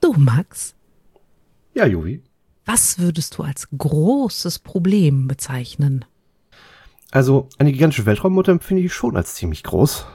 Du, Max, Ja, Jovi. was würdest du als großes Problem bezeichnen? Also, eine gigantische Weltraummutter empfinde ich schon als ziemlich groß.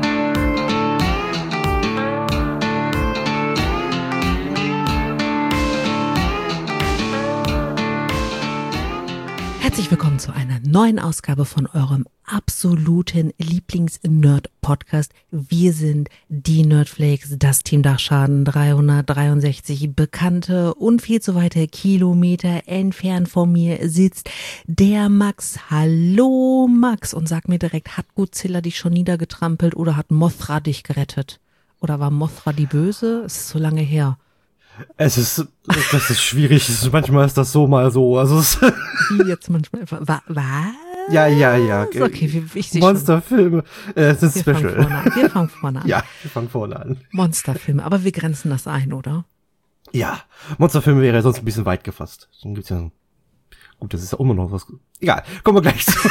Herzlich willkommen zu einer neuen Ausgabe von eurem absoluten Lieblings-Nerd-Podcast. Wir sind die Nerdflakes, das Team Dachschaden 363 bekannte und viel zu weite Kilometer entfernt von mir sitzt der Max. Hallo Max, und sag mir direkt, hat Godzilla dich schon niedergetrampelt oder hat Mothra dich gerettet? Oder war Mothra die Böse? Es ist so lange her. Das ist schwierig. Manchmal ist das so, mal so. Also Wie jetzt manchmal. Was? Ja. Okay, ich sehe schon. Monsterfilme sind special. Wir fangen vorne an. Ja, wir fangen vorne an. Monsterfilme, aber wir grenzen das ein, oder? Ja, Monsterfilme wäre ja sonst ein bisschen weit gefasst. Dann gibt's ja... Gut, das ist ja immer noch was... Egal, kommen wir gleich zu.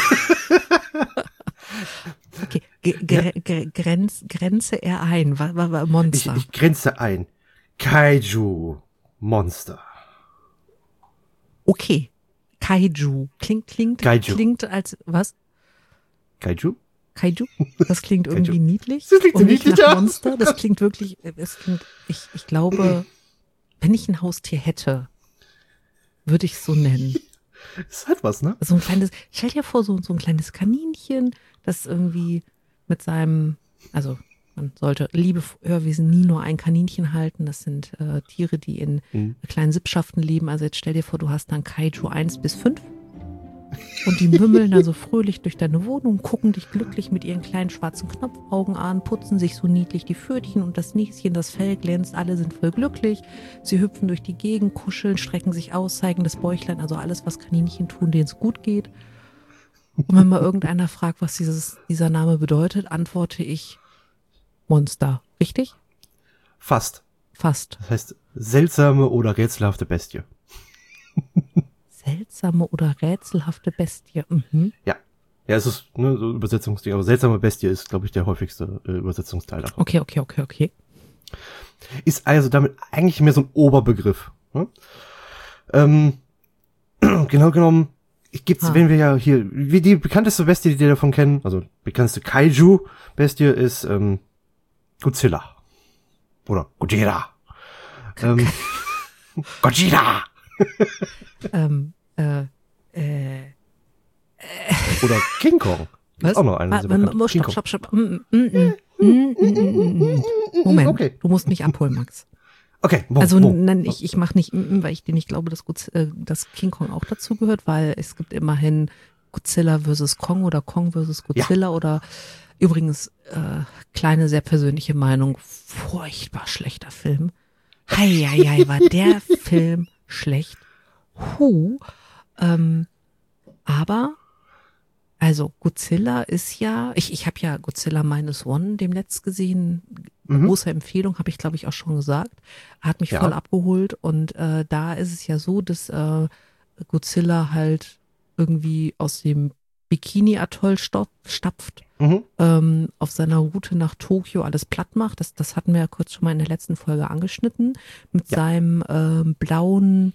Okay, grenze er ein. Was Monster? Ich grenze ein. Kaiju Monster. Okay. Kaiju. Klingt als, was? Kaiju? Kaiju? Das klingt irgendwie niedlich. Das klingt so und nicht niedlich, nach ja. Monster. Das klingt wirklich, ich glaube, wenn ich ein Haustier hätte, würde ich es so nennen. Das hat was, ne? So ein kleines, stell dir vor, so ein kleines Kaninchen, das irgendwie mit seinem, also man sollte, liebe Hörwesen, nie nur ein Kaninchen halten. Das sind Tiere, die in kleinen Sippschaften leben. Also jetzt stell dir vor, du hast dann Kaiju 1 bis 5 und die mümmeln dann so fröhlich durch deine Wohnung, gucken dich glücklich mit ihren kleinen schwarzen Knopfaugen an, putzen sich so niedlich die Pfötchen und das Näschen, das Fell glänzt, alle sind voll glücklich. Sie hüpfen durch die Gegend, kuscheln, strecken sich aus, zeigen das Bäuchlein, also alles, was Kaninchen tun, denen es gut geht. Und wenn mal irgendeiner fragt, was dieser Name bedeutet, antworte ich Monster. Richtig? Fast. Das heißt seltsame oder rätselhafte Bestie. Seltsame oder rätselhafte Bestie. Mhm. Ja. Ja, es ist so Übersetzungsding, aber seltsame Bestie ist, glaube ich, der häufigste Übersetzungsteil davon. Okay. Ist also damit eigentlich mehr so ein Oberbegriff. Ne? Genau genommen, wenn wir ja hier, wie die bekannteste Bestie, die wir davon kennen, also bekannteste Kaiju-Bestie ist Godzilla. Oder Gojira. Gojira! Oder King Kong. Was? Auch noch eine. Stopp. Moment, okay. Du musst mich abholen, Max. Okay, Nein, ich mache nicht, weil ich dir nicht glaube, dass King Kong auch dazu gehört, weil es gibt immerhin Godzilla vs. Kong oder Kong vs. Godzilla oder übrigens, kleine, sehr persönliche Meinung, furchtbar schlechter Film. Hei, war der Film schlecht. Aber, also Godzilla ist ja, ich habe ja Godzilla -1 demnächst gesehen, große Empfehlung, habe ich glaube ich auch schon gesagt, hat mich voll abgeholt und da ist es ja so, dass Godzilla halt irgendwie aus dem Bikini-Atoll stapft, auf seiner Route nach Tokio alles platt macht. Das hatten wir ja kurz schon mal in der letzten Folge angeschnitten. Mit seinem blauen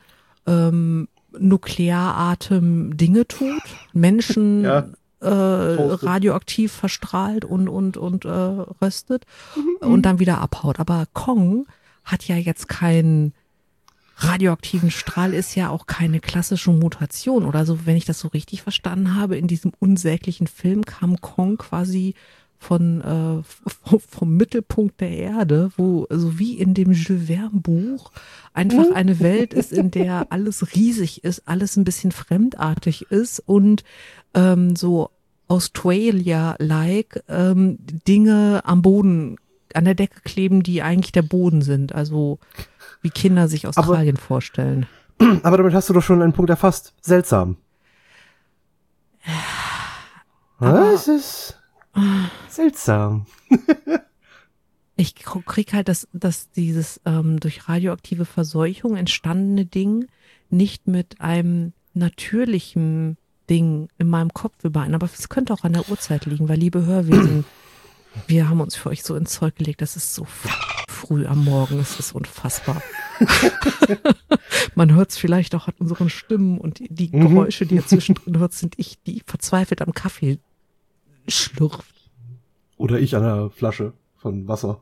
Nuklearatem Dinge tut, Menschen radioaktiv verstrahlt und röstet und dann wieder abhaut. Aber Kong hat ja jetzt keinen radioaktiven Strahl, ist ja auch keine klassische Mutation oder so, wenn ich das so richtig verstanden habe. In diesem unsäglichen Film kam Kong quasi vom Mittelpunkt der Erde, wo so wie in dem Jules Verne Buch einfach eine Welt ist, in der alles riesig ist, alles ein bisschen fremdartig ist und so Australia-like Dinge am Boden, an der Decke kleben, die eigentlich der Boden sind. Also wie Kinder sich Australien vorstellen. Aber damit hast du doch schon einen Punkt erfasst. Seltsam. Es ist seltsam. Ich krieg halt, dass dieses durch radioaktive Verseuchung entstandene Ding nicht mit einem natürlichen Ding in meinem Kopf überein. Aber es könnte auch an der Uhrzeit liegen, weil, liebe Hörwesen, wir haben uns für euch so ins Zeug gelegt. Das ist so früh am Morgen. Es ist unfassbar. Man hört es vielleicht auch an unseren Stimmen und die Geräusche, die ihr zwischendrin hört, sind ich, die verzweifelt am Kaffee schlürft. Oder ich an der Flasche von Wasser.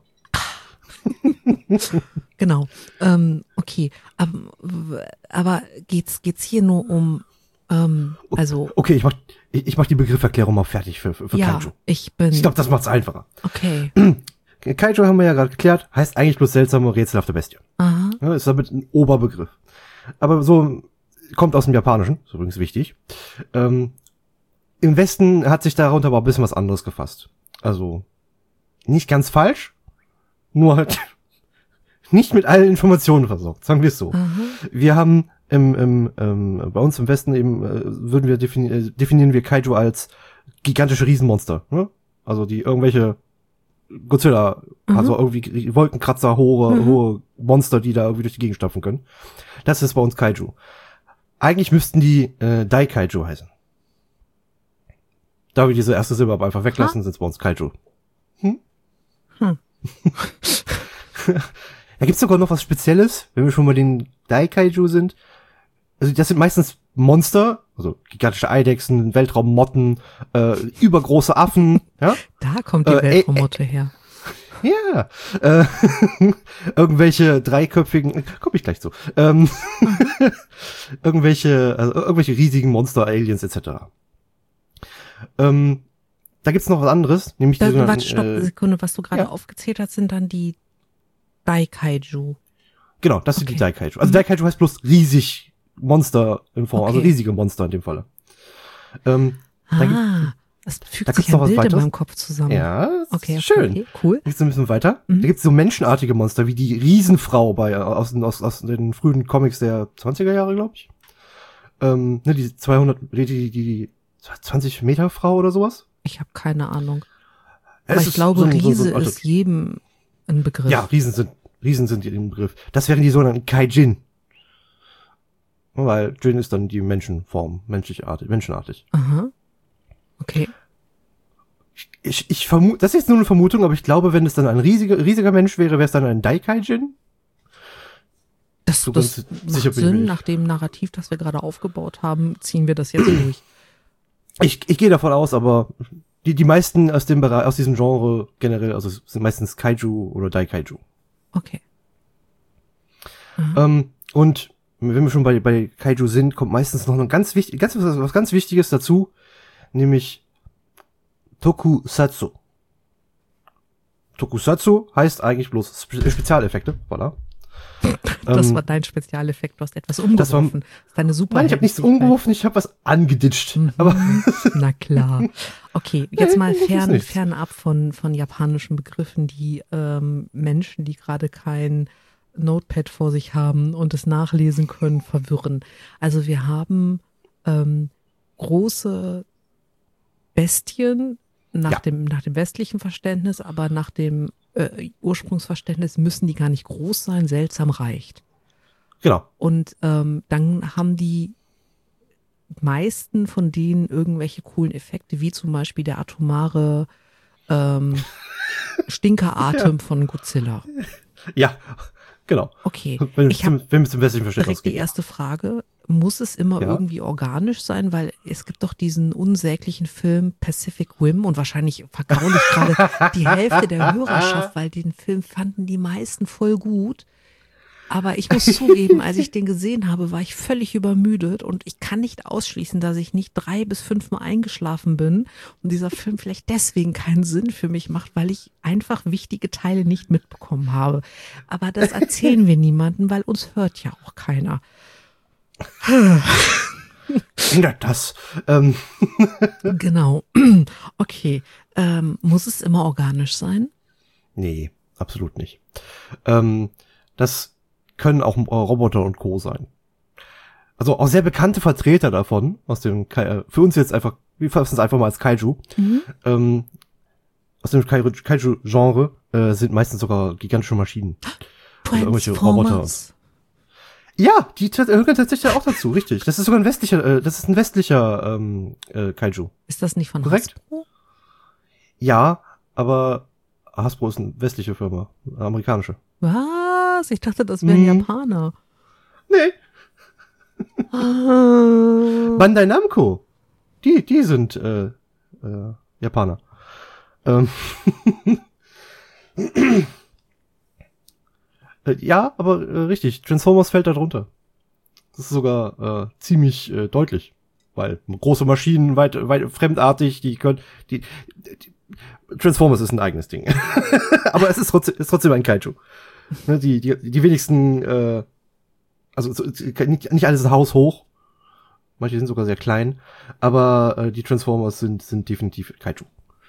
Genau. Okay. Aber geht's hier nur um, also. Okay, ich mach die Begrifferklärung mal fertig für ja, Kaiju. Ich glaube, das macht's einfacher. Okay. Kaiju haben wir ja gerade geklärt, heißt eigentlich bloß seltsame, rätselhafte Bestie. Aha. Ja, ist damit ein Oberbegriff. Aber so, kommt aus dem Japanischen, ist übrigens wichtig. Im Westen hat sich darunter aber ein bisschen was anderes gefasst. Also, nicht ganz falsch, nur halt nicht mit allen Informationen versorgt, sagen wir es so. Aha. Wir haben bei uns im Westen eben, definieren wir Kaiju als gigantische Riesenmonster, ne? Also die irgendwelche Godzilla, also irgendwie Wolkenkratzer, hohe Monster, die da irgendwie durch die Gegend stapfen können. Das ist bei uns Kaiju. Eigentlich müssten die Daikaiju heißen. Da wir diese erste Silbe einfach weglassen, sind es bei uns Kaiju. Da gibt's sogar noch was Spezielles, wenn wir schon mal den Daikaiju sind. Also das sind meistens Monster, also gigantische Eidechsen, Weltraummotten, übergroße Affen, ja. Da kommt die Weltraummotte her. Ja, irgendwelche dreiköpfigen, komm ich gleich zu, irgendwelche riesigen Monster, Aliens etc. Da gibt's noch was anderes, nämlich Warte, stopp, eine Sekunde, was du gerade aufgezählt hast, sind dann die Daikaiju. Genau, das sind die Daikaiju. Also Daikaiju heißt bloß riesig Monster in Form, also riesige Monster in dem Falle. Das fügt sich ein Bild in meinem Kopf zusammen. Ja, okay, schön. Okay, cool. Jetzt ein bisschen weiter. Da gibt's so menschenartige Monster wie die Riesenfrau aus den frühen Comics der 20er Jahre, glaube ich. Die 20 Meter Frau oder sowas. Ich habe keine Ahnung. Aber ich glaube, Riese ist jedem ein Begriff. Ja, Riesen sind im Begriff. Das wären die sogenannten Kaijin. Weil Jin ist dann die Menschenform, menschenartig. Aha. Okay. Ich vermute, das ist jetzt nur eine Vermutung, aber ich glaube, wenn es dann ein riesiger Mensch wäre, wäre es dann ein Daikaijin. Das macht Sinn, nach dem Narrativ, das wir gerade aufgebaut haben, ziehen wir das jetzt durch. Ich gehe davon aus, aber die meisten aus dem Bereich, aus diesem Genre generell, also sind meistens Kaiju oder Daikaiju. Okay. Und wenn wir schon bei Kaiju sind, kommt meistens noch was ganz Wichtiges dazu, nämlich Tokusatsu. Tokusatsu heißt eigentlich bloß Spezialeffekte, voilà. Das war dein Spezialeffekt, du hast etwas umgeworfen. Das ist deine super. Nein, ich habe nichts umgeworfen, ich habe was angeditscht. Aber na klar. Okay, jetzt mal fernab von japanischen Begriffen, die Menschen, die gerade kein Notepad vor sich haben und es nachlesen können, verwirren. Also wir haben große Bestien nach dem westlichen Verständnis, aber nach dem Ursprungsverständnis müssen die gar nicht groß sein, seltsam reicht. Genau. Und dann haben die meisten von denen irgendwelche coolen Effekte, wie zum Beispiel der atomare Stinkeratem von Godzilla. Ja, genau. Okay. Wenn wir zum westlichen Verständnis direkt die erste Frage. Muss es immer irgendwie organisch sein? Weil es gibt doch diesen unsäglichen Film Pacific Rim und wahrscheinlich vergraule ich gerade die Hälfte der Hörerschaft, weil den Film fanden die meisten voll gut. Aber ich muss zugeben, als ich den gesehen habe, war ich völlig übermüdet und ich kann nicht ausschließen, dass ich nicht 3 bis 5 Mal eingeschlafen bin und dieser Film vielleicht deswegen keinen Sinn für mich macht, weil ich einfach wichtige Teile nicht mitbekommen habe. Aber das erzählen wir niemandem, weil uns hört ja auch keiner. Ändert das. Genau. Okay. Muss es immer organisch sein? Nee, absolut nicht. Das können auch Roboter und Co. sein. Also auch sehr bekannte Vertreter davon, aus dem für uns jetzt einfach, wir fassen es einfach mal als Kaiju. Aus dem Kaiju-Genre sind meistens sogar gigantische Maschinen. Also irgendwelche Roboter. Ja, die gehören tatsächlich auch dazu, richtig. Das ist sogar ein westlicher Kaiju. Ist das nicht von Korrekt? Hasbro? Ja, aber Hasbro ist eine westliche Firma, eine amerikanische. Was? Was? Ich dachte, das wären Japaner. Nee. Bandai Namco. Die sind Japaner. Ja, aber richtig. Transformers fällt da drunter. Das ist sogar ziemlich deutlich. Weil große Maschinen, weit fremdartig, die Transformers ist ein eigenes Ding. Aber es ist trotzdem ein Kaiju. Ne, die wenigsten, also nicht alles ist haushoch. Manche sind sogar sehr klein. Aber die Transformers sind definitiv Kaiju.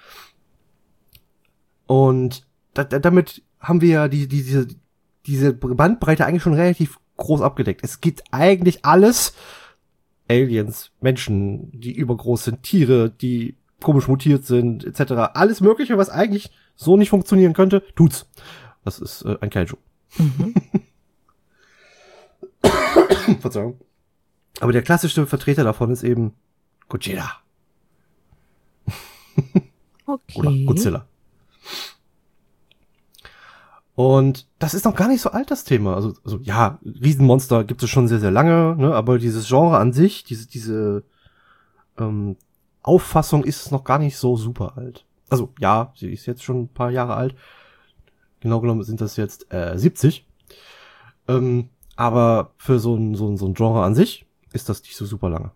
Und damit haben wir ja diese Bandbreite eigentlich schon relativ groß abgedeckt. Es geht eigentlich alles. Aliens, Menschen, die übergroß sind, Tiere, die komisch mutiert sind, etc. Alles Mögliche, was eigentlich so nicht funktionieren könnte, tut's. Das ist ein Kaiju. Verzeihung. Aber der klassische Vertreter davon ist eben Godzilla. Okay. Oder Godzilla. Und das ist noch gar nicht so alt, das Thema. Also ja, Riesenmonster gibt es schon sehr, sehr lange, ne? Aber dieses Genre an sich, diese Auffassung ist noch gar nicht so super alt. Also ja, sie ist jetzt schon ein paar Jahre alt. Genau genommen sind das jetzt 70. Aber für so ein Genre an sich ist das nicht so super lange.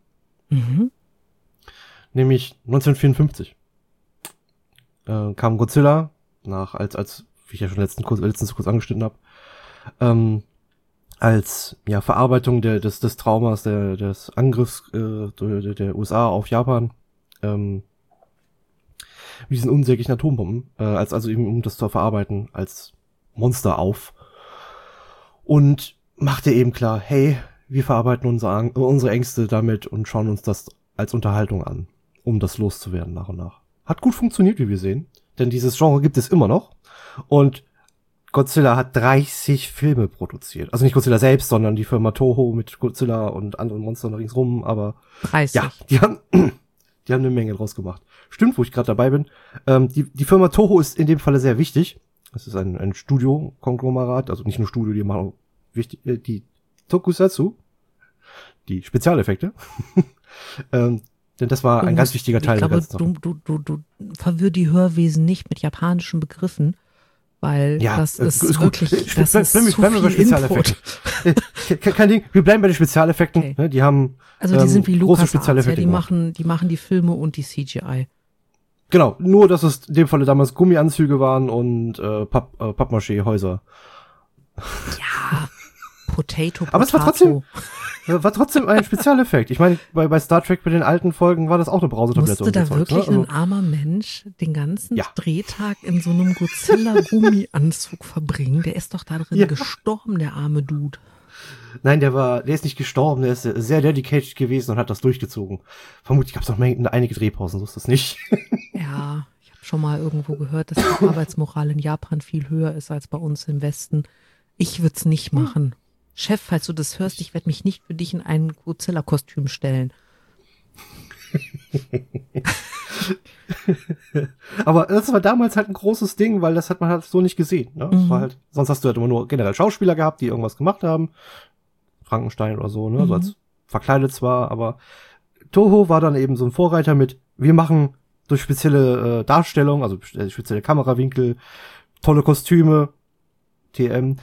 Nämlich 1954 kam Godzilla als wie ich ja schon letztens kurz angeschnitten habe, als ja Verarbeitung des Traumas des Angriffs der USA auf Japan mit diesen unsäglichen Atombomben, also eben um das zu verarbeiten als Monster auf, und machte eben klar, hey, wir verarbeiten unsere Ängste damit und schauen uns das als Unterhaltung an, um das loszuwerden nach und nach. Hat gut funktioniert, wie wir sehen, denn dieses Genre gibt es immer noch. Und Godzilla hat 30 Filme produziert. Also nicht Godzilla selbst, sondern die Firma Toho mit Godzilla und anderen Monstern ringsrum, aber 30. Ja, die haben eine Menge draus gemacht. Stimmt, wo ich gerade dabei bin. Die Firma Toho ist in dem Falle sehr wichtig. Das ist ein Studio-Konglomerat, also nicht nur Studio, die machen auch die Tokusatsu, die Spezialeffekte. Denn das war ein ganz wichtiger Teil der ganzen Sache. Du verwirr die Hörwesen nicht mit japanischen Begriffen, weil das ist wirklich, das ist zu viel Input. Kein Ding, wir bleiben bei den Spezialeffekten. Okay. Ne, die haben also die sind wie große LucasArts, Spezialeffekte die machen die Filme und die CGI. Genau, nur dass es in dem Falle damals Gummianzüge waren und Pappmaché-Häuser. Ja, Potato. Aber es war trotzdem ein Spezialeffekt. Ich meine, bei Star Trek, bei den alten Folgen war das auch eine Brausetablette. Musste da wirklich ein armer Mensch den ganzen Drehtag in so einem Godzilla-Gummianzug verbringen? Der ist doch da drin gestorben, der arme Dude. Nein, der ist nicht gestorben, der ist sehr dedicated gewesen und hat das durchgezogen. Vermutlich gab es noch einige Drehpausen, so ist das nicht. Ja, ich habe schon mal irgendwo gehört, dass die Arbeitsmoral in Japan viel höher ist als bei uns im Westen. Ich würde es nicht machen. Chef, falls du das hörst, ich werde mich nicht für dich in ein Godzilla-Kostüm stellen. Aber das war damals halt ein großes Ding, weil das hat man halt so nicht gesehen. Ne? Das war halt, sonst hast du halt immer nur generell Schauspieler gehabt, die irgendwas gemacht haben. Frankenstein oder so, ne? So als verkleidet zwar, aber Toho war dann eben so ein Vorreiter mit, wir machen durch spezielle Darstellung, also spezielle Kamerawinkel, tolle Kostüme, TM,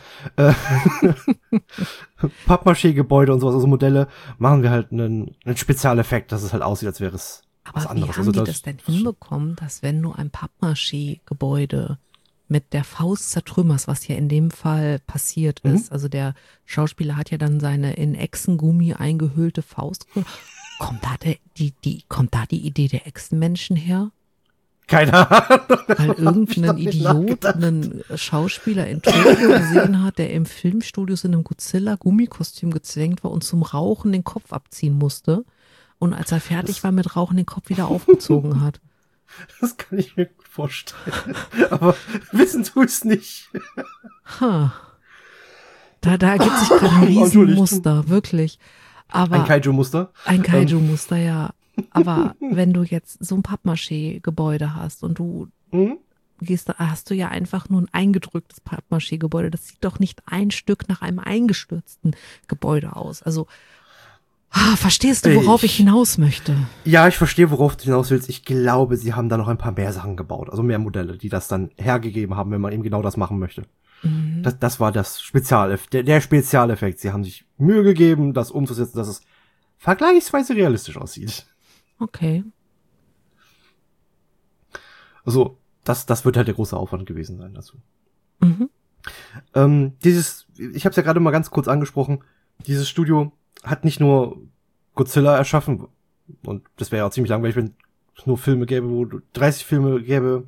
Pappmaché-Gebäude und sowas, also Modelle, machen wir halt einen Spezialeffekt, dass es halt aussieht, als wäre es was anderes. Aber wie haben die das denn hinbekommen, dass wenn du ein Pappmaché-Gebäude mit der Faust zertrümmerst, was ja in dem Fall passiert ist, also der Schauspieler hat ja dann seine in Echsengummi eingehüllte Faust, kommt da die Idee der Echsenmenschen her? Keine Ahnung. Weil irgendein Idiot einen Schauspieler in Tokio gesehen hat, der im Filmstudio in einem Godzilla-Gummikostüm gezwängt war und zum Rauchen den Kopf abziehen musste. Und als er fertig war mit Rauchen, den Kopf wieder aufgezogen hat. Das kann ich mir gut vorstellen. Aber wissen tu es nicht. Da ergibt sich gerade ein Riesenmuster, wirklich. Aber ein Kaiju-Muster? Ein Kaiju-Muster, ja. Aber wenn du jetzt so ein Pappmaché-Gebäude hast und du hast du ja einfach nur ein eingedrücktes Pappmaché-Gebäude. Das sieht doch nicht ein Stück nach einem eingestürzten Gebäude aus. Also, verstehst du, worauf ich hinaus möchte? Ja, ich verstehe, worauf du hinaus willst. Ich glaube, sie haben da noch ein paar mehr Sachen gebaut. Also mehr Modelle, die das dann hergegeben haben, wenn man eben genau das machen möchte. Mhm. Das war das der Spezialeffekt. Sie haben sich Mühe gegeben, das umzusetzen, dass es vergleichsweise realistisch aussieht. Okay. Also, das wird halt der große Aufwand gewesen sein dazu. Mhm. Ich habe es ja gerade mal ganz kurz angesprochen, dieses Studio hat nicht nur Godzilla erschaffen, und das wäre ja auch ziemlich langweilig, wenn es nur Filme gäbe, wo 30 Filme gäbe,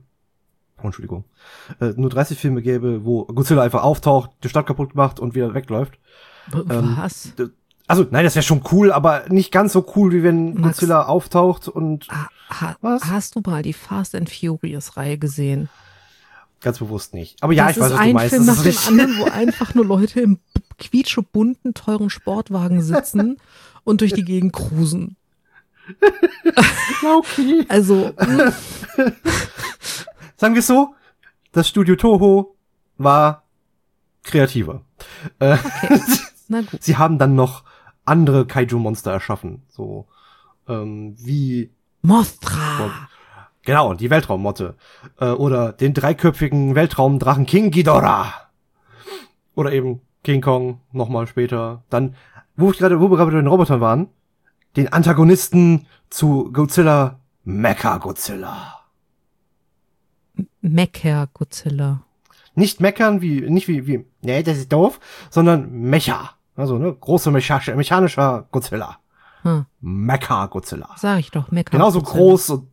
nur 30 Filme gäbe, wo Godzilla einfach auftaucht, die Stadt kaputt macht und wieder wegläuft. Was? Also, nein, das wäre schon cool, aber nicht ganz so cool, wie wenn Godzilla auftaucht und was? Hast du mal die Fast and Furious Reihe gesehen? Ganz bewusst nicht. Aber ja, das ich weiß, was du meinst. Das ist ein Film nach dem anderen, wo einfach nur Leute im quietschebunten, teuren Sportwagen sitzen und durch die Gegend cruisen. Ja, okay. Also, sagen wir es so, das Studio Toho war kreativer. Okay. Na gut. Sie haben dann noch andere Kaiju-Monster erschaffen, so wie Mothra. Genau, die Weltraummotte. Oder den dreiköpfigen Weltraumdrachen King Ghidorah. Oder eben King Kong nochmal später. Dann, wo wir gerade bei den Robotern waren, den Antagonisten zu Godzilla, Mecha-Godzilla. Mecha-Godzilla. Nicht meckern wie, nee, das ist doof, sondern Mecha. Also, ne, großer mechanischer Godzilla. Mecha-Godzilla. Sag ich doch, Mecha-Godzilla. Genauso groß und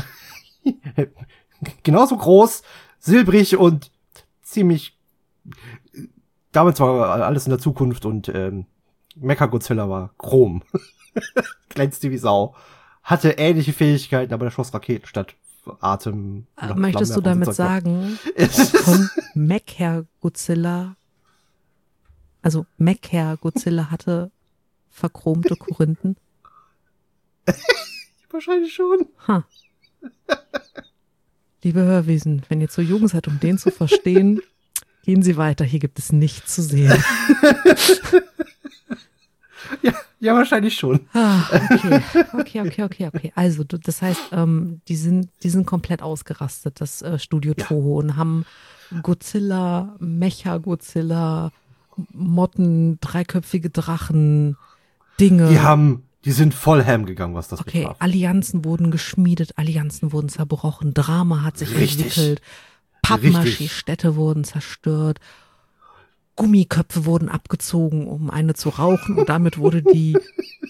genauso groß, silbrig und ziemlich, damals war alles in der Zukunft und Mecha-Godzilla war Chrom. Glänzte wie Sau. Hatte ähnliche Fähigkeiten, aber der schoss Raketen statt Atem. Möchtest du damit sagen, von Mecha-Godzilla, also Mecha-Godzilla hatte verchromte Korinthen? Wahrscheinlich schon. Liebe Hörwesen, wenn ihr zu jung seid, um den zu verstehen, gehen Sie weiter. Hier gibt es nichts zu sehen. Ja, wahrscheinlich schon. Okay. Also, das heißt, die sind komplett ausgerastet, das Studio Toho, und haben Godzilla, Mecha-Godzilla, Motten, dreiköpfige Drachen, Dinge. Die sind voll ham gegangen, was das betraf. Okay, Allianzen wurden geschmiedet, Allianzen wurden zerbrochen, Drama hat sich entwickelt, Pappmaché-Städte wurden zerstört, Gummiköpfe wurden abgezogen, um eine zu rauchen, und damit wurde die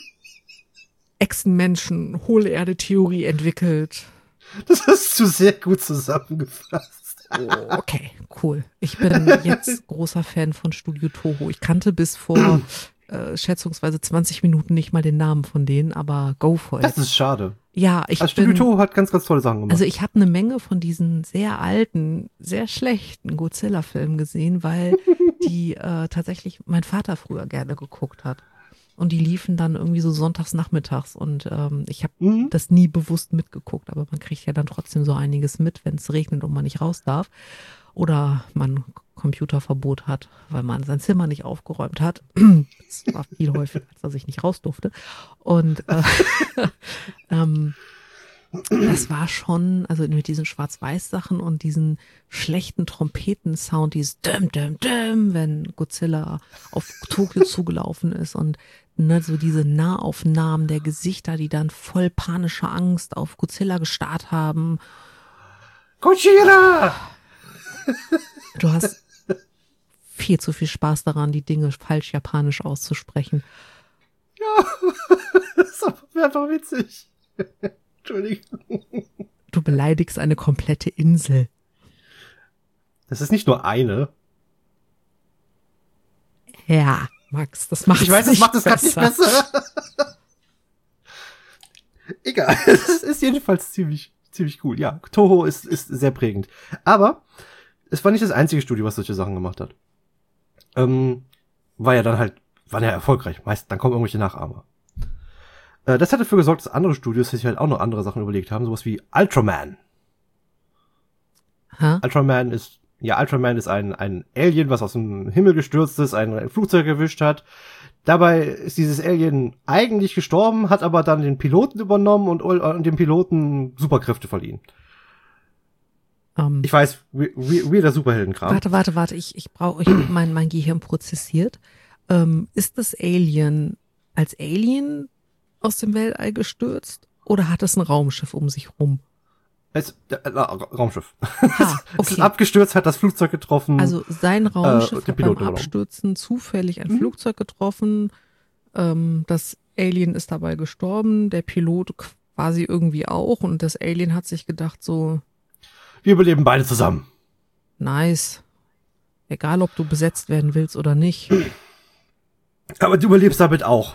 Echsenmenschen-Hohlerde-Theorie entwickelt. Das hast du sehr gut zusammengefasst. Okay, cool. Ich bin jetzt großer Fan von Studio Toho. Ich kannte bis vor schätzungsweise 20 Minuten nicht mal den Namen von denen, aber go for it. Das ist schade. Ja, Studio Toho hat ganz, ganz tolle Sachen gemacht. Also ich habe eine Menge von diesen sehr alten, sehr schlechten Godzilla-Filmen gesehen, weil die tatsächlich mein Vater früher gerne geguckt hat. Und die liefen dann irgendwie so sonntags nachmittags, und ich habe das nie bewusst mitgeguckt, aber man kriegt ja dann trotzdem so einiges mit, wenn es regnet und man nicht raus darf. Oder man Computerverbot hat, weil man sein Zimmer nicht aufgeräumt hat. Das war viel häufiger, als dass ich nicht raus durfte. Und das war schon, also mit diesen Schwarz-Weiß-Sachen und diesen schlechten Trompetensound, dieses Düm, Düm, Düm, wenn Godzilla auf Tokio zugelaufen ist, und ne, so diese Nahaufnahmen der Gesichter, die dann voll panischer Angst auf Godzilla gestarrt haben. Gojira! Du hast viel zu viel Spaß daran, die Dinge falsch japanisch auszusprechen. Ja, das wäre einfach witzig. Entschuldigung. Du beleidigst eine komplette Insel. Das ist nicht nur eine. Ja, Max, das macht es nicht besser. Ich weiß, das macht es gerade nicht besser. Egal, es ist jedenfalls ziemlich cool. Ja, Toho ist sehr prägend. Aber es war nicht das einzige Studio, was solche Sachen gemacht hat. Waren ja erfolgreich. Meist, dann kommen irgendwelche Nachahmer. Das hat dafür gesorgt, dass andere Studios sich halt auch noch andere Sachen überlegt haben, sowas wie Ultraman. Ultraman ist ein Alien, was aus dem Himmel gestürzt ist, ein Flugzeug erwischt hat. Dabei ist dieses Alien eigentlich gestorben, hat aber dann den Piloten übernommen und dem Piloten Superkräfte verliehen. Ich weiß, wie der Superheldenkram. Warte, ich brauche, mein Gehirn prozessiert. Ist das Alien als Alien aus dem Weltall gestürzt oder hat es ein Raumschiff um sich rum? Raumschiff. Okay. Es ist abgestürzt, hat das Flugzeug getroffen. Also sein Raumschiff hat beim übernommen. Abstürzen zufällig ein Flugzeug getroffen. Das Alien ist dabei gestorben, der Pilot quasi irgendwie auch und das Alien hat sich gedacht so, wir überleben beide zusammen. Nice. Egal, ob du besetzt werden willst oder nicht. Aber du überlebst damit auch.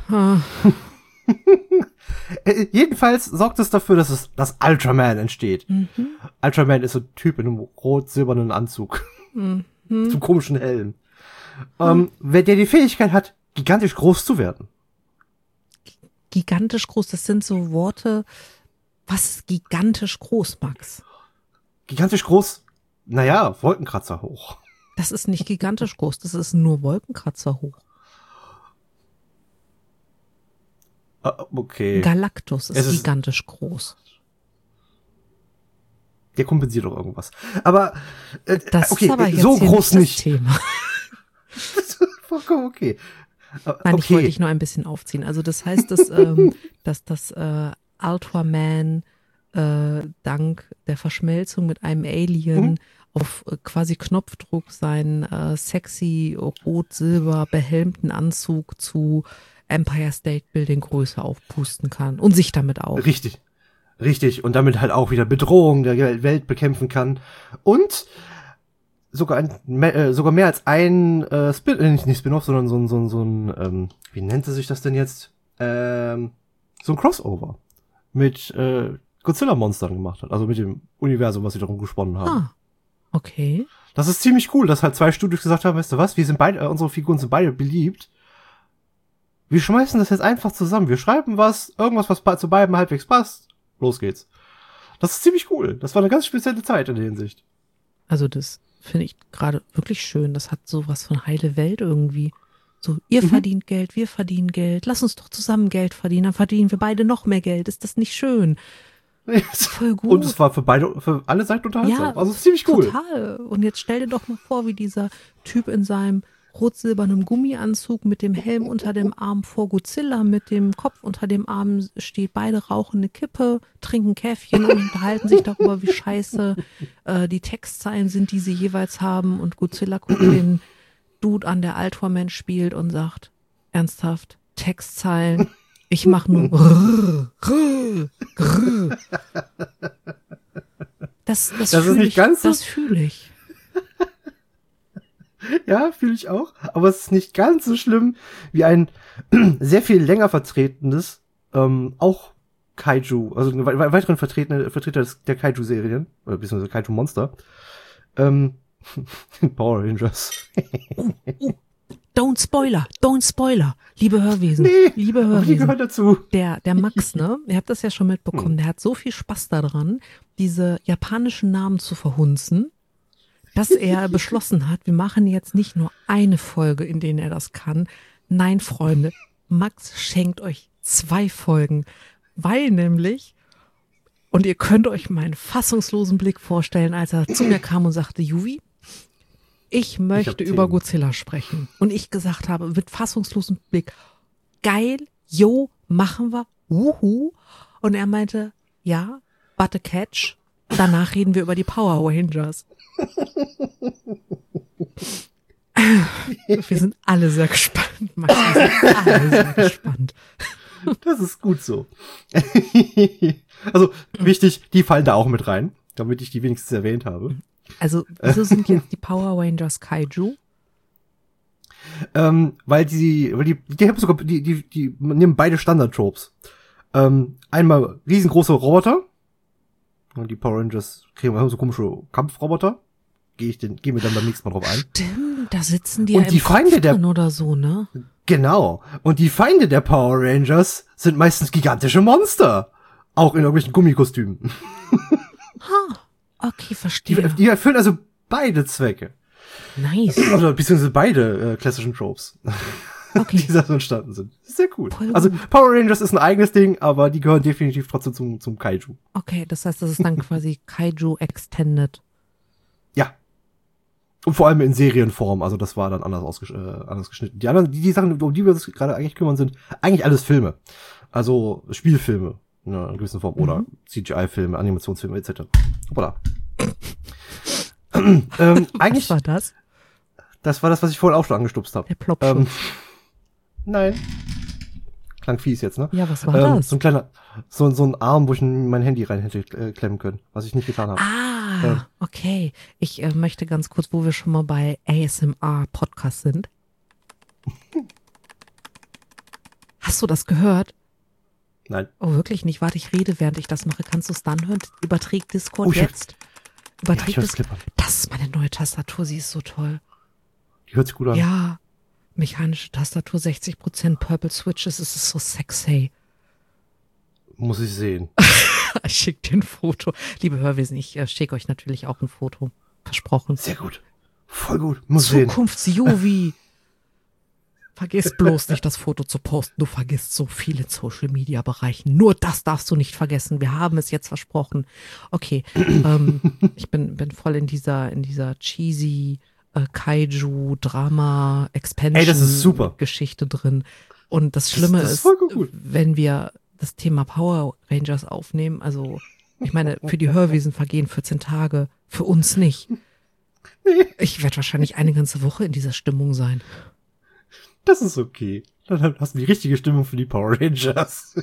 Jedenfalls sorgt es dafür, dass Ultraman entsteht. Ultraman ist so ein Typ in einem rot-silbernen Anzug. Zum komischen Helm. Wer der die Fähigkeit hat, gigantisch groß zu werden. Gigantisch groß, das sind so Worte. Was ist gigantisch groß, Max? Gigantisch groß, naja, Wolkenkratzer hoch. Das ist nicht gigantisch groß, das ist nur Wolkenkratzer hoch. Okay. Galactus ist gigantisch groß. Der kompensiert doch irgendwas. Aber, das okay, ist aber jetzt so groß nicht. Das Thema. Vollkommen okay. Nein, ich wollte dich nur ein bisschen aufziehen. Also das heißt, dass das Ultraman dank der Verschmelzung mit einem Alien auf quasi Knopfdruck seinen sexy rot-silber behelmten Anzug zu Empire State Building Größe aufpusten kann und sich damit auch. Richtig. Und damit halt auch wieder Bedrohung der Welt bekämpfen kann. Und sogar mehr als ein nicht Spin-off, sondern so ein wie nennt sich das denn jetzt? So ein Crossover mit Godzilla-Monstern gemacht hat. Also mit dem Universum, was sie darum gesponnen haben. Ah, okay. Das ist ziemlich cool, dass halt 2 Studios gesagt haben, weißt du was, wir sind beide, unsere Figuren sind beide beliebt. Wir schmeißen das jetzt einfach zusammen. Wir schreiben irgendwas, was zu beiden halbwegs passt. Los geht's. Das ist ziemlich cool. Das war eine ganz spezielle Zeit in der Hinsicht. Also das finde ich gerade wirklich schön. Das hat sowas von heile Welt irgendwie. So, ihr verdient Geld, wir verdienen Geld. Lass uns doch zusammen Geld verdienen. Dann verdienen wir beide noch mehr Geld. Ist das nicht schön? Voll gut. Und es war für alle Seiten unterhaltsam. Ja, also es ist ziemlich cool. Total. Und jetzt stell dir doch mal vor, wie dieser Typ in seinem rot-silbernen Gummianzug mit dem Helm unter dem Arm vor Godzilla, mit dem Kopf unter dem Arm steht, beide rauchen eine Kippe, trinken Käffchen und unterhalten sich darüber, wie scheiße die Textzeilen sind, die sie jeweils haben. Und Godzilla guckt den Dude an, der Ultraman spielt und sagt, ernsthaft, Textzeilen, ich mach nur Das fühle ich. Das fühle ich. Ja, fühle ich auch. Aber es ist nicht ganz so schlimm wie ein sehr viel länger vertretenes, auch Kaiju, also einen weiteren Vertreter der Kaiju-Serien, oder beziehungsweise Kaiju-Monster, Power Rangers. Don't Spoiler, liebe Hörwesen. Nee, liebe Hörwesen. Die gehört dazu. Der Max, ne? Ihr habt das ja schon mitbekommen, der hat so viel Spaß daran, diese japanischen Namen zu verhunzen, dass er beschlossen hat, wir machen jetzt nicht nur eine Folge, in denen er das kann. Nein, Freunde, Max schenkt euch 2 Folgen, weil nämlich, und ihr könnt euch meinen fassungslosen Blick vorstellen, als er zu mir kam und sagte, Juvi, ich möchte über Godzilla sprechen. Und ich gesagt habe, mit fassungslosem Blick, geil, yo, machen wir, wuhu. Und er meinte, ja, but a catch. Danach reden wir über die Power Rangers. Wir sind alle sehr gespannt, Max. Wir sind alle sehr gespannt. Das ist gut so. Also, wichtig, die fallen da auch mit rein, damit ich die wenigstens erwähnt habe. Also, wieso sind jetzt die Power Rangers Kaiju? Weil die nehmen beide Standard-Tropes. Einmal riesengroße Roboter. Und die Power Rangers haben so komische Kampfroboter. Gehen wir dann beim nächsten Mal drauf ein. Stimmt, da sitzen die und ja die im Feinde Kopf drin oder so, ne? Genau. Und die Feinde der Power Rangers sind meistens gigantische Monster. Auch in irgendwelchen Gummikostümen. Okay, verstehe. Die erfüllen also beide Zwecke. Nice. Oder beziehungsweise beide klassischen Tropes, Okay. die da so entstanden sind. Sehr cool. Voll Also gut. Power Rangers ist ein eigenes Ding, aber die gehören definitiv trotzdem zum Kaiju. Okay, das heißt, das ist dann quasi Kaiju Extended. Ja. Und vor allem in Serienform, also das war dann anders geschnitten. Die anderen, die Sachen, um die wir uns gerade eigentlich kümmern, sind eigentlich alles Filme. Also Spielfilme in einer gewissen Form oder CGI-Filme, Animationsfilme etc. Hoppala. Eigentlich, Was war das? das war das, was ich vorhin auch schon angestupst habe. Der Plopschutz. Nein. Klang fies jetzt, ne? Ja, was war das? So ein kleiner, so ein Arm, wo ich mein Handy rein hätte klemmen können, was ich nicht getan habe. Okay. Ich möchte ganz kurz, wo wir schon mal bei ASMR-Podcast sind. Hast du das gehört? Nein. Oh, wirklich nicht. Warte, ich rede, während ich das mache. Kannst du es dann hören? Überträgt Discord Oh, shit. jetzt? Überträgt ich hör's es? klippern. Das ist meine neue Tastatur. Sie ist so toll. Die hört sich gut an. Ja. Mechanische Tastatur, 60% Purple Switches. Es ist so sexy. Muss ich sehen. Ich schicke dir ein Foto. Liebe Hörwesen, ich schicke euch natürlich auch ein Foto. Versprochen. Sehr gut. Voll gut. Muss sehen. Zukunfts-Juvi. Vergiss bloß nicht, das Foto zu posten. Du vergisst so viel in Social-Media-Bereichen. Nur das darfst du nicht vergessen. Wir haben es jetzt versprochen. Okay, ich bin voll in dieser cheesy Kaiju, Drama, Ey, das ist super. Geschichte drin. Und das Schlimme das ist ist, voll gut. wenn wir das Thema Power Rangers aufnehmen, also ich meine, für die Hörwesen vergehen 14 Tage, für uns nicht. Ich werde wahrscheinlich eine ganze Woche in dieser Stimmung sein. Das ist okay. Dann hast du die richtige Stimmung für die Power Rangers.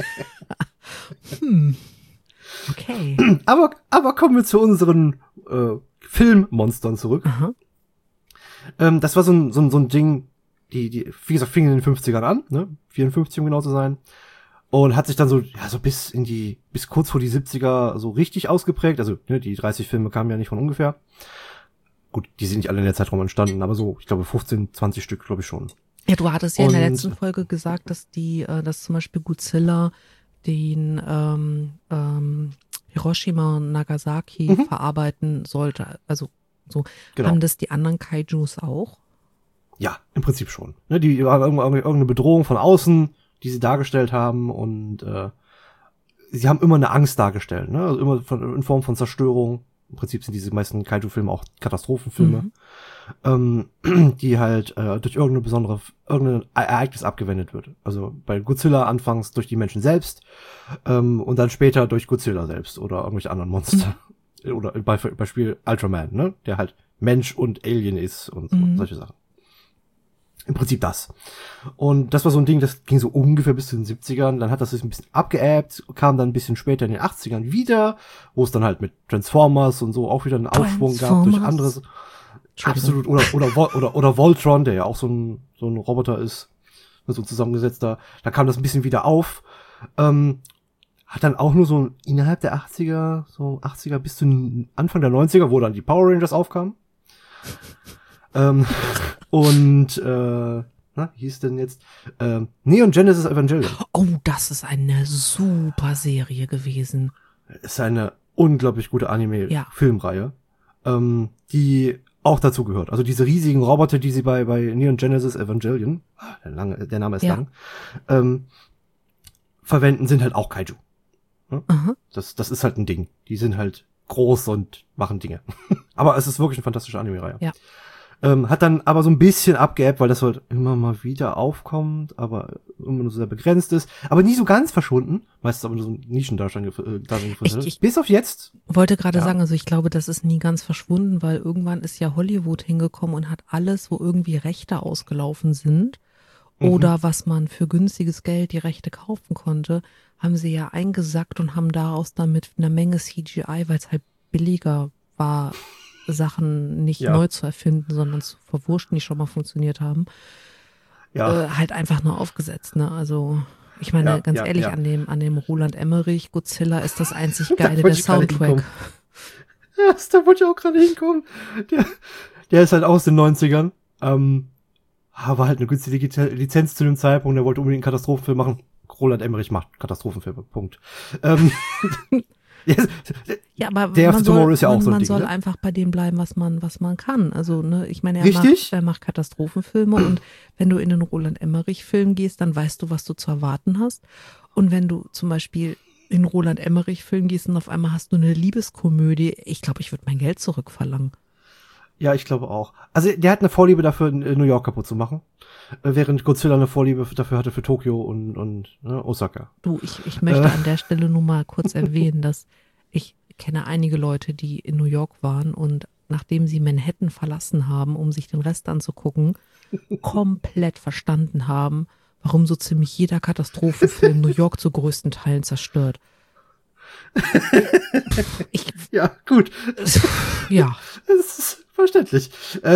Okay. Aber kommen wir zu unseren Filmmonstern zurück. Aha. Das war so ein Ding, die, wie gesagt, fing in den 50ern an, ne? 54, um genau zu sein. Und hat sich dann so bis kurz vor die 70er so richtig ausgeprägt. Also, ne, die 30 Filme kamen ja nicht von ungefähr. Gut, die sind nicht alle in der Zeitraum entstanden, aber so, ich glaube, 15, 20 Stück, glaube ich schon. Ja, du hattest ja in der Und- letzten Folge gesagt, dass dass zum Beispiel Godzilla den Hiroshima und Nagasaki verarbeiten sollte. Also so Genau. haben das die anderen Kaijus auch? Ja, im Prinzip schon. Ne, die waren irgendeine Bedrohung von außen, die sie dargestellt haben und sie haben immer eine Angst dargestellt, ne? Also immer in Form von Zerstörung. Im Prinzip sind diese meisten Kaiju-Filme auch Katastrophenfilme, die halt durch irgendein Ereignis abgewendet wird. Also bei Godzilla anfangs durch die Menschen selbst und dann später durch Godzilla selbst oder irgendwelche anderen Monster. Oder Beispiel Ultraman, ne? Der halt Mensch und Alien ist und so, solche Sachen. Im Prinzip das. Und das war so ein Ding, das ging so ungefähr bis zu den 70ern. Dann hat das sich ein bisschen abgeebbt, kam dann ein bisschen später in den 80ern wieder, wo es dann halt mit Transformers und so auch wieder einen Aufschwung gab durch anderes. Absolut. Oder Voltron, der ja auch so ein Roboter ist, so ein zusammengesetzter. Da kam das ein bisschen wieder auf. Hat dann auch nur so innerhalb der 80er, so 80er bis zu Anfang der 90er, wo dann die Power Rangers aufkamen. Wie hieß denn jetzt? Neon Genesis Evangelion. Oh, das ist eine super Serie gewesen. Ist eine unglaublich gute Anime-Filmreihe, die auch dazu gehört. Also diese riesigen Roboter, die sie bei Neon Genesis Evangelion, der Name ist lang, verwenden, sind halt auch Kaiju. Das ist halt ein Ding. Die sind halt groß und machen Dinge. Aber es ist wirklich eine fantastische Anime-Reihe. Ja. Hat dann aber so ein bisschen abgeebbt, weil das halt immer mal wieder aufkommt, aber immer nur so sehr begrenzt ist. Aber nie so ganz verschwunden. Meistens aber nur so ein Nischendarstellung gefunden hat. Bis auf jetzt. Wollte gerade sagen, also ich glaube, das ist nie ganz verschwunden, weil irgendwann ist ja Hollywood hingekommen und hat alles, wo irgendwie Rechte ausgelaufen sind oder was man für günstiges Geld die Rechte kaufen konnte, haben sie ja eingesackt und haben daraus dann mit einer Menge CGI, weil es halt billiger war, Sachen nicht neu zu erfinden, sondern zu verwurschen, die schon mal funktioniert haben, halt einfach nur aufgesetzt, ne? Also ich meine, ganz ehrlich, an dem Roland Emmerich Godzilla ist das einzig Geile der Soundtrack. Ja, da wollte ich auch gerade hinkommen. Der ist halt aus den 90ern. War halt eine günstige Lizenz zu dem Zeitpunkt, der wollte unbedingt einen Katastrophenfilm machen. Roland Emmerich macht Katastrophenfilme, Punkt. Ja, aber Day After Tomorrow ist ja auch so ein man Ding, soll ne? einfach bei dem bleiben, was man kann. Also, ne, ich meine, Richtig? er macht Katastrophenfilme und wenn du in den Roland Emmerich-Film gehst, dann weißt du, was du zu erwarten hast. Und wenn du zum Beispiel in einen Roland Emmerich-Film gehst und auf einmal hast du eine Liebeskomödie, ich glaube, ich würde mein Geld zurückverlangen. Ja, ich glaube auch. Also der hat eine Vorliebe dafür, New York kaputt zu machen, während Godzilla eine Vorliebe dafür hatte für Tokio und Osaka. Du, ich möchte an der Stelle nur mal kurz erwähnen, dass ich kenne einige Leute, die in New York waren und nachdem sie Manhattan verlassen haben, um sich den Rest anzugucken, komplett verstanden haben, warum so ziemlich jeder Katastrophenfilm New York zu größten Teilen zerstört. Ja, gut. Ja. Das ist verständlich.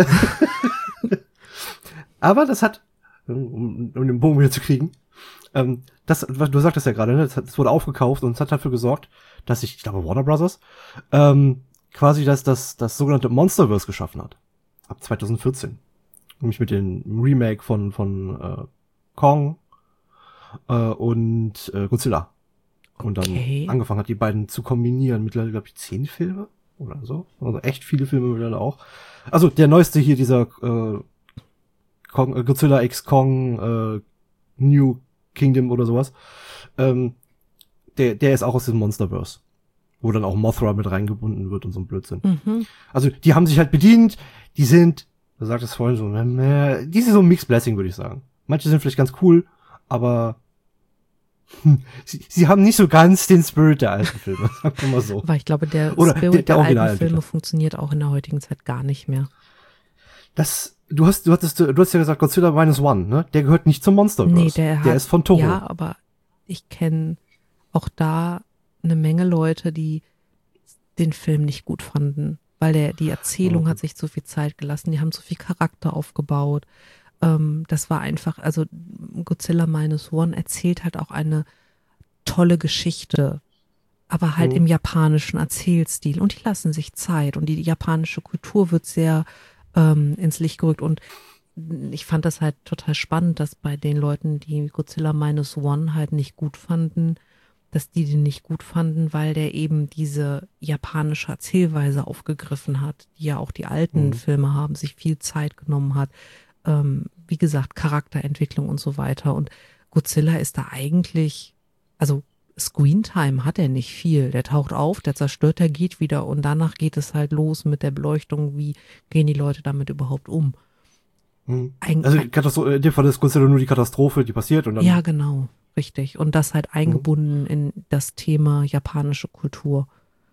Aber das hat, um den Bogen wieder zu kriegen, du sagtest ja gerade, ne, das wurde aufgekauft und es hat dafür gesorgt, dass ich glaube Warner Brothers, quasi das sogenannte Monsterverse geschaffen hat. Ab 2014. Nämlich mit dem Remake von Kong und Godzilla. Und dann angefangen hat, die beiden zu kombinieren. Mittlerweile, glaube ich, 10 Filme oder so. Also echt viele Filme mittlerweile auch. Also der neueste hier, dieser Godzilla X Kong New Kingdom oder sowas. Der ist auch aus dem Monsterverse. Wo dann auch Mothra mit reingebunden wird und so ein Blödsinn. Mhm. Also die haben sich halt bedient. Die sind, du sagtest vorhin so, die sind so ein Mixed Blessing, würde ich sagen. Manche sind vielleicht ganz cool, aber sie haben nicht so ganz den Spirit der alten Filme, sagen wir mal so. Weil ich glaube, der Oder Spirit der alten Filme Filme funktioniert auch in der heutigen Zeit gar nicht mehr. Du hast ja gesagt, Godzilla -1, ne? Der gehört nicht zum Monsterverse. Nee, der ist von Toho. Ja, aber ich kenne auch da eine Menge Leute, die den Film nicht gut fanden, weil die Erzählung hat sich zu viel Zeit gelassen, die haben zu viel Charakter aufgebaut. Das war einfach, also Godzilla -1 erzählt halt auch eine tolle Geschichte, aber halt im japanischen Erzählstil und die lassen sich Zeit und die japanische Kultur wird sehr ins Licht gerückt und ich fand das halt total spannend, dass bei den Leuten, die Godzilla -1 halt nicht gut fanden, dass die den nicht gut fanden, weil der eben diese japanische Erzählweise aufgegriffen hat, die ja auch die alten Filme haben, sich viel Zeit genommen hat. Wie gesagt, Charakterentwicklung und so weiter. Und Godzilla ist da eigentlich, also Screentime hat er nicht viel. Der taucht auf, der zerstört, der geht wieder und danach geht es halt los mit der Beleuchtung, wie gehen die Leute damit überhaupt um. Also in dem Fall ist Godzilla nur die Katastrophe, die passiert und dann. Ja, genau, richtig. Und das halt eingebunden in das Thema japanische Kultur.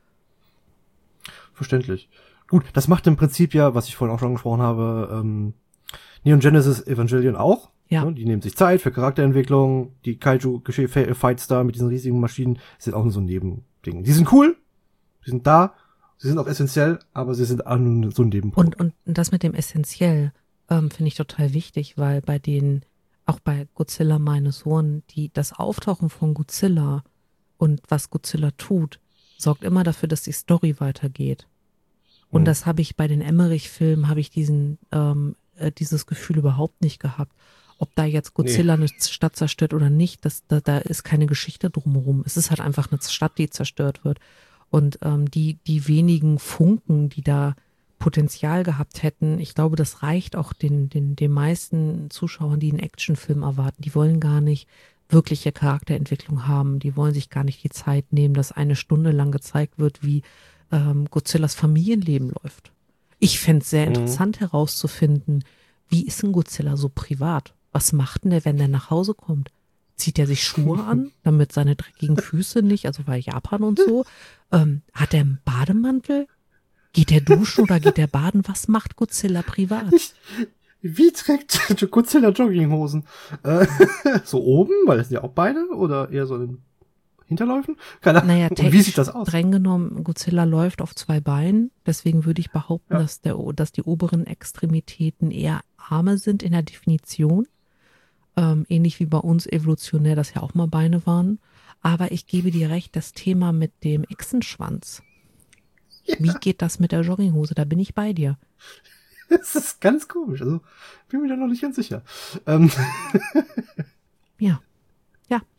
Verständlich. Gut, das macht im Prinzip ja, was ich vorhin auch schon angesprochen habe, Neon Genesis Evangelion auch. Ja. Die nehmen sich Zeit für Charakterentwicklung. Die Kaiju-Fights da mit diesen riesigen Maschinen sind auch nur so ein Nebending. Die sind cool, die sind da, sie sind auch essentiell, aber sie sind auch nur so ein Nebenpunkt. Und das mit dem essentiell finde ich total wichtig, weil auch bei Godzilla -1, das Auftauchen von Godzilla und was Godzilla tut, sorgt immer dafür, dass die Story weitergeht. Und das habe ich bei den Emmerich-Filmen, habe ich dieses Gefühl überhaupt nicht gehabt. Ob da jetzt Godzilla eine Stadt zerstört oder nicht, da ist keine Geschichte drumherum. Es ist halt einfach eine Stadt, die zerstört wird. Und die wenigen Funken, die da Potenzial gehabt hätten, ich glaube, das reicht auch den meisten Zuschauern, die einen Actionfilm erwarten. Die wollen gar nicht wirkliche Charakterentwicklung haben. Die wollen sich gar nicht die Zeit nehmen, dass 1 Stunde lang gezeigt wird, wie Godzillas Familienleben läuft. Ich fände es sehr interessant herauszufinden, wie ist ein Godzilla so privat? Was macht denn der, wenn der nach Hause kommt? Zieht er sich Schuhe an, damit seine dreckigen Füße nicht, also bei Japan und so? Hat er einen Bademantel? Geht er duschen oder geht er baden? Was macht Godzilla privat? Wie trägt Godzilla Jogginghosen? So oben, weil das sind ja auch Beine oder eher so in den Hinterläufen? Keine Ahnung. Naja, und wie sieht das aus? Streng genommen, Godzilla läuft auf 2 Beinen. Deswegen würde ich behaupten, dass die oberen Extremitäten eher Arme sind in der Definition. Ähnlich wie bei uns evolutionär, das ja auch mal Beine waren. Aber ich gebe dir recht, das Thema mit dem Echsenschwanz. Ja. Wie geht das mit der Jogginghose? Da bin ich bei dir. Das ist ganz komisch. Also, bin mir da noch nicht ganz sicher. Ja.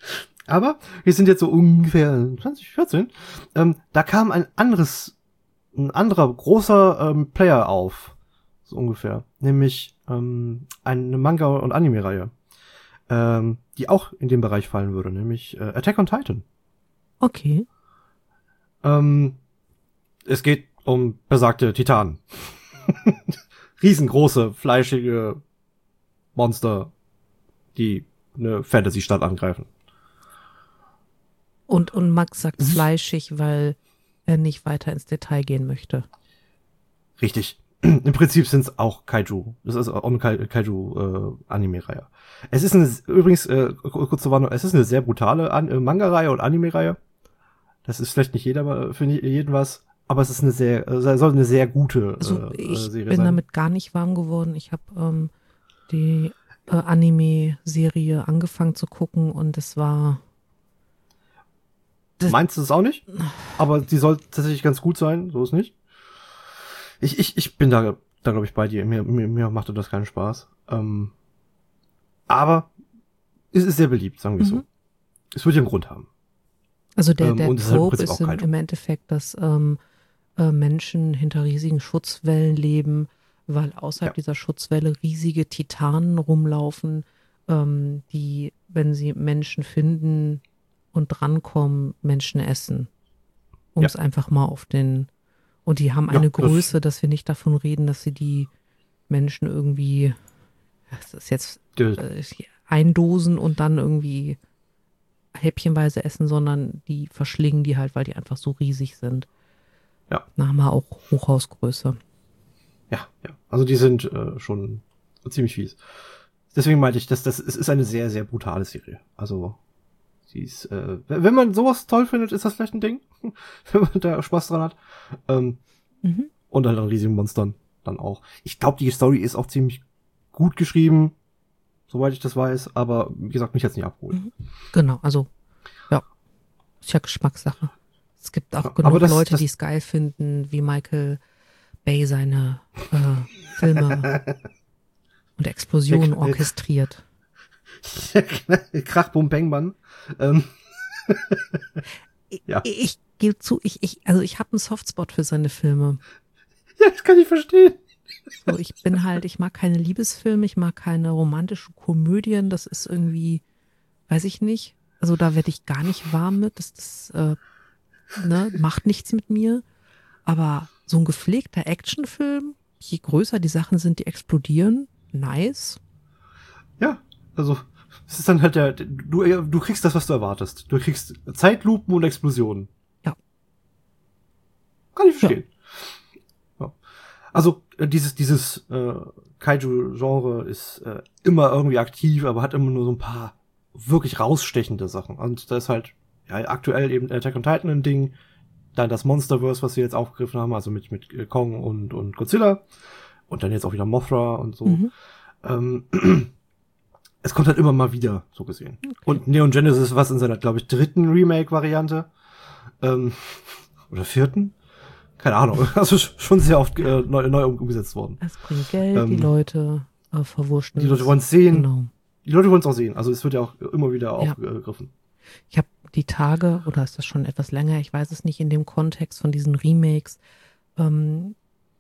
Aber wir sind jetzt so ungefähr 2014. Da kam ein anderer großer Player auf. So ungefähr. Nämlich eine Manga- und Anime-Reihe. Die auch in den Bereich fallen würde. Nämlich Attack on Titan. Okay. Es geht um besagte Titanen. Riesengroße, fleischige Monster, die eine Fantasy-Stadt angreifen. Und Max sagt fleischig, weil er nicht weiter ins Detail gehen möchte. Richtig. Im Prinzip sind es auch Kaiju. Das ist auch eine Kaiju-Anime-Reihe. Es ist übrigens, kurz zur Warnung, es ist eine sehr brutale Manga-Reihe und Anime-Reihe. Das ist vielleicht nicht für jeden was, aber es ist soll eine sehr gute Serie sein. Ich bin sein. damit gar nicht warm geworden. Ich habe die Anime-Serie angefangen zu gucken und es war... Meinst du es auch nicht? Aber die soll tatsächlich ganz gut sein, so ist nicht. Ich bin da glaube ich bei dir. Mir machte das keinen Spaß. Aber es ist sehr beliebt, sagen wir so. Es wird ja einen Grund haben. Also der Trope ist im Endeffekt, dass Menschen hinter riesigen Schutzwellen leben, weil außerhalb dieser Schutzwelle riesige Titanen rumlaufen, die, wenn sie Menschen finden und drankommen, Menschen essen. Um es einfach mal und die haben eine Größe, dass wir nicht davon reden, dass sie die Menschen irgendwie, das ist jetzt eindosen und dann irgendwie häppchenweise essen, sondern die verschlingen die halt, weil die einfach so riesig sind. Ja. Da haben wir auch Hochhausgröße. Ja. Also die sind schon ziemlich fies. Deswegen meinte ich, es ist eine sehr, sehr brutale Serie. Also sie ist, wenn man sowas toll findet, ist das vielleicht ein Ding, wenn man da Spaß dran hat. Und halt an riesigen Monstern dann auch. Ich glaube, die Story ist auch ziemlich gut geschrieben, soweit ich das weiß, aber wie gesagt, mich jetzt nicht abholen. Genau, also ja, ist ja Geschmackssache. Es gibt auch genug Leute, die es geil finden, wie Michael Bay seine Filme und Explosionen orchestriert. Krach, Bum, Bang, Mann. Ich gebe zu, ich habe einen Softspot für seine Filme. Ja, das kann ich verstehen. So, ich mag keine Liebesfilme, ich mag keine romantischen Komödien, das ist irgendwie, weiß ich nicht, also da werde ich gar nicht warm mit, das macht nichts mit mir, aber so ein gepflegter Actionfilm, je größer die Sachen sind, die explodieren, nice. Ja, also es ist dann halt du kriegst das, was du erwartest. Du kriegst Zeitlupen und Explosionen. Ja. Kann ich verstehen. Ja. Also dieses Kaiju-Genre ist immer irgendwie aktiv, aber hat immer nur so ein paar wirklich rausstechende Sachen. Und da ist halt aktuell eben Attack on Titan ein Ding, dann das Monsterverse, was wir jetzt aufgegriffen haben, also mit Kong und Godzilla und dann jetzt auch wieder Mothra und so. Es kommt halt immer mal wieder, so gesehen. Okay. Und Neon Genesis, was in seiner, glaube ich, 3. Remake-Variante oder 4. Keine Ahnung. Also schon sehr oft neu umgesetzt worden. Es bringt Geld, die Leute verwurschen. Die Leute wollen es sehen. Genau. Die Leute wollen es auch sehen. Also es wird ja auch immer wieder aufgegriffen. Ich habe die Tage, oder ist das schon etwas länger, ich weiß es nicht, in dem Kontext von diesen Remakes einen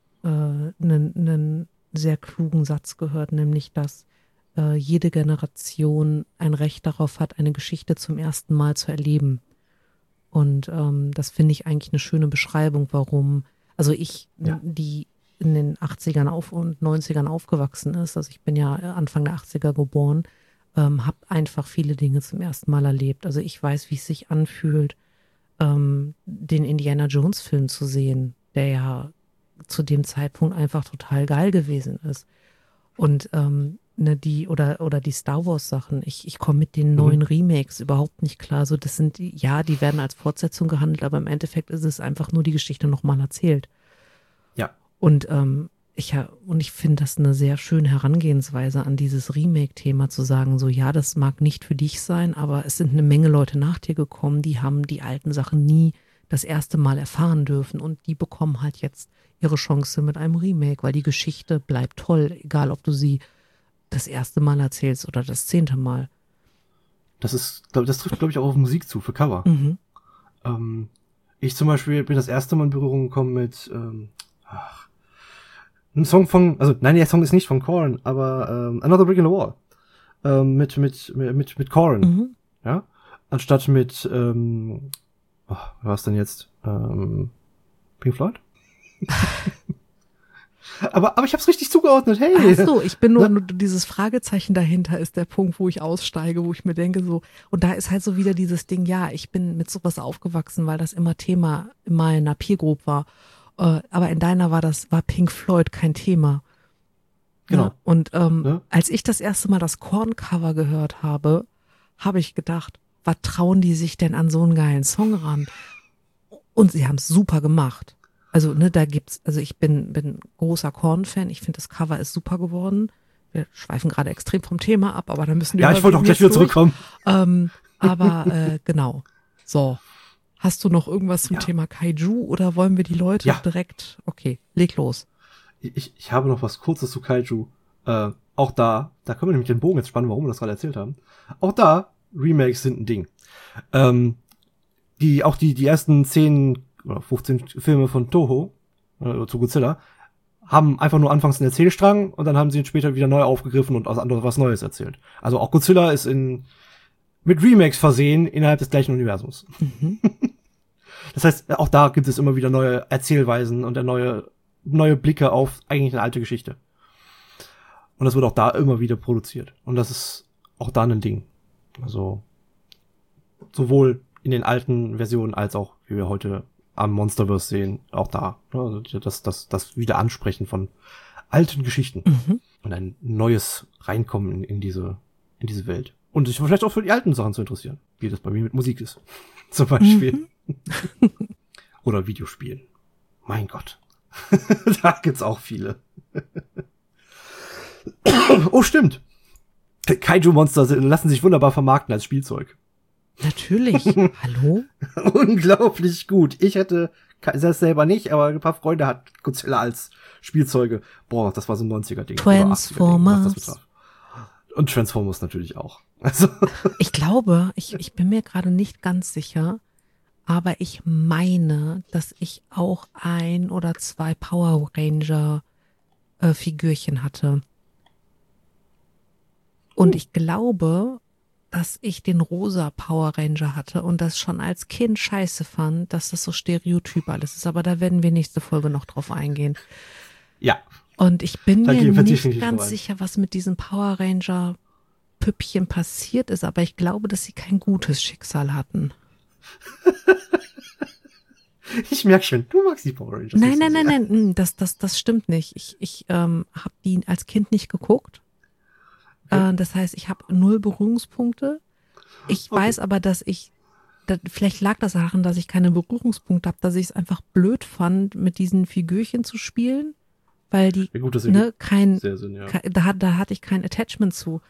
sehr klugen Satz gehört, nämlich, dass jede Generation ein Recht darauf hat, eine Geschichte zum ersten Mal zu erleben. Und das finde ich eigentlich eine schöne Beschreibung, warum, also die in den 80ern und 90ern aufgewachsen ist, also ich bin ja Anfang der 80er geboren, habe einfach viele Dinge zum ersten Mal erlebt. Also ich weiß, wie es sich anfühlt, den Indiana Jones Film zu sehen, der ja zu dem Zeitpunkt einfach total geil gewesen ist. Und die Star Wars Sachen, ich komme mit den neuen Remakes überhaupt nicht klar. So, das sind, die werden als Fortsetzung gehandelt, aber im Endeffekt ist es einfach nur die Geschichte nochmal erzählt. Ja. Und ich finde das eine sehr schöne Herangehensweise an dieses Remake-Thema, zu sagen, so, ja, das mag nicht für dich sein, aber es sind eine Menge Leute nach dir gekommen, die haben die alten Sachen nie das erste Mal erfahren dürfen und die bekommen halt jetzt ihre Chance mit einem Remake, weil die Geschichte bleibt toll, egal ob du sie das erste Mal erzählst oder das 10. Mal. das trifft, glaube ich, auch auf Musik zu, für Cover. Ich zum Beispiel bin das erste Mal in Berührung gekommen mit einem Song der Song ist nicht von Korn, aber Another Brick in the Wall. Mit Korn. Ja? Anstatt mit was war's denn jetzt? Pink Floyd? aber ich hab's richtig zugeordnet, hey. Ach so, ich bin nur dieses Fragezeichen dahinter ist der Punkt, wo ich aussteige, wo ich mir denke so, und da ist halt so wieder dieses Ding, ja, ich bin mit sowas aufgewachsen, weil das immer Thema in meiner Peer Group war. Aber in deiner war Pink Floyd kein Thema. Genau. Ja, und als ich das erste Mal das Korn-Cover gehört habe, habe ich gedacht, was trauen die sich denn an so einen geilen Song ran? Und sie haben es super gemacht. Also, ich bin großer Korn-Fan. Ich finde, das Cover ist super geworden. Wir schweifen gerade extrem vom Thema ab, aber da müssen wir. Ja, ich wollte auch gleich wieder zurückkommen. Genau. So. Hast du noch irgendwas zum Thema Kaiju oder wollen wir die Leute direkt? Okay, leg los. Ich habe noch was Kurzes zu Kaiju. Auch da können wir nämlich den Bogen jetzt spannen, warum wir das gerade erzählt haben. Auch da, Remakes sind ein Ding. Die ersten 10 oder 15 Filme von Toho zu Godzilla haben einfach nur anfangs einen Erzählstrang und dann haben sie ihn später wieder neu aufgegriffen und was Neues erzählt. Also auch Godzilla ist mit Remakes versehen innerhalb des gleichen Universums. Das heißt, auch da gibt es immer wieder neue Erzählweisen und neue Blicke auf eigentlich eine alte Geschichte. Und das wird auch da immer wieder produziert. Und das ist auch da ein Ding. Also sowohl in den alten Versionen als auch, wie wir heute am Monsterverse sehen, auch da. Also das Wiederansprechen von alten Geschichten und ein neues Reinkommen in diese Welt. Und sich vielleicht auch für die alten Sachen zu interessieren, wie das bei mir mit Musik ist. Zum Beispiel. Oder Videospielen. Mein Gott. Da gibt's auch viele. Oh, stimmt. Kaiju-Monster lassen sich wunderbar vermarkten als Spielzeug. Natürlich. Hallo? Unglaublich gut. Ich hätte das selber nicht, aber ein paar Freunde hatten Godzilla als Spielzeuge. Boah, das war so ein 90er-Ding. Transformers. Und Transformers natürlich auch. Also. Ich glaube, ich bin mir gerade nicht ganz sicher, aber ich meine, dass ich auch 1 oder 2 Power Ranger Figürchen hatte. Und ich glaube, dass ich den rosa Power Ranger hatte und das schon als Kind scheiße fand, dass das so stereotyp alles ist. Aber da werden wir nächste Folge noch drauf eingehen. Ja. Und ich bin mir nicht ganz sicher, was mit diesem Power Ranger Püppchen passiert ist, aber ich glaube, dass sie kein gutes Schicksal hatten. Ich merke schon, du magst die Power Rangers. Nein, das stimmt nicht. Ich habe die als Kind nicht geguckt. Okay. Das heißt, ich habe 0 Berührungspunkte. Ich weiß aber, vielleicht lag das daran, dass ich keine Berührungspunkte habe, dass ich es einfach blöd fand, mit diesen Figürchen zu spielen, weil die da hatte ich kein Attachment zu.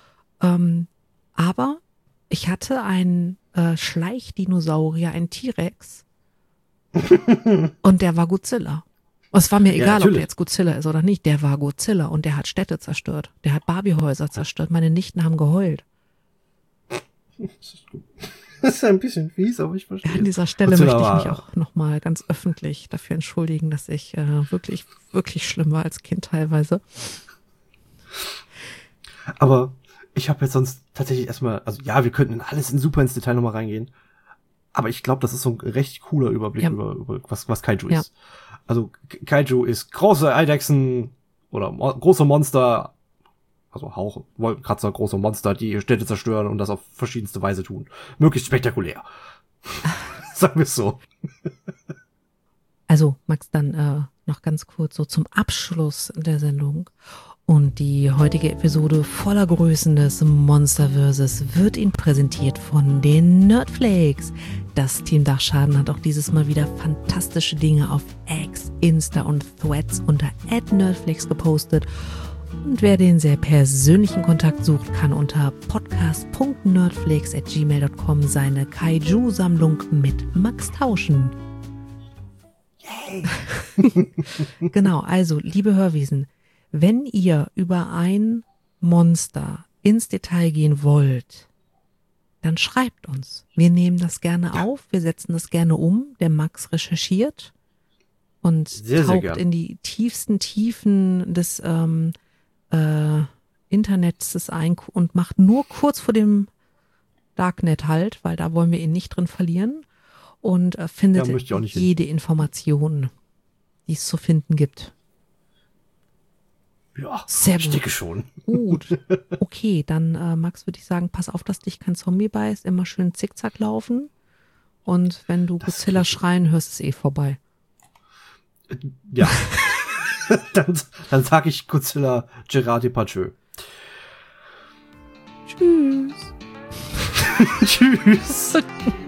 Aber ich hatte einen Schleichdinosaurier, einen T-Rex. Und der war Godzilla. Es war mir egal, ob der jetzt Godzilla ist oder nicht. Der war Godzilla und der hat Städte zerstört. Der hat Barbiehäuser zerstört. Meine Nichten haben geheult. Das ist ein bisschen fies, aber ich verstehe. An dieser Stelle möchte ich mich auch nochmal ganz öffentlich dafür entschuldigen, dass ich wirklich, wirklich schlimm war als Kind teilweise. Aber ich habe jetzt sonst tatsächlich erstmal, also ja, wir könnten alles super ins Detail nochmal reingehen. Aber ich glaube, das ist so ein recht cooler Überblick über was Kaiju ist. Also Kaiju ist große Eidechsen oder große Monster, also Wolkenkratzer, große Monster, die Städte zerstören und das auf verschiedenste Weise tun. Möglichst spektakulär. Sagen wir es so. Also Max, dann noch ganz kurz so zum Abschluss der Sendung. Und die heutige Episode voller Größen des Monsterverses wird Ihnen präsentiert von den Nerdflakes. Das Team Dachschaden hat auch dieses Mal wieder fantastische Dinge auf X, Insta und Threads unter @nerdflakes gepostet. Und wer den sehr persönlichen Kontakt sucht, kann unter podcast.nerdflakes@gmail.com seine Kaiju-Sammlung mit Max tauschen. Yay! Genau, also, liebe Hörwesen, wenn ihr über ein Monster ins Detail gehen wollt, dann schreibt uns. Wir nehmen das gerne auf, wir setzen das gerne um. Der Max recherchiert und taucht in die tiefsten Tiefen des Internets ein und macht nur kurz vor dem Darknet halt, weil da wollen wir ihn nicht drin verlieren und findet jede Information, die es zu finden gibt. Ja, sehr gut. Ich denke schon. Gut. Okay, dann Max, würde ich sagen, pass auf, dass dich kein Zombie beißt, immer schön zickzack laufen und wenn du Godzilla schreien hörst, ist vorbei. Ja. dann sag ich Godzilla Gerard Depardieu. Tschüss. Tschüss.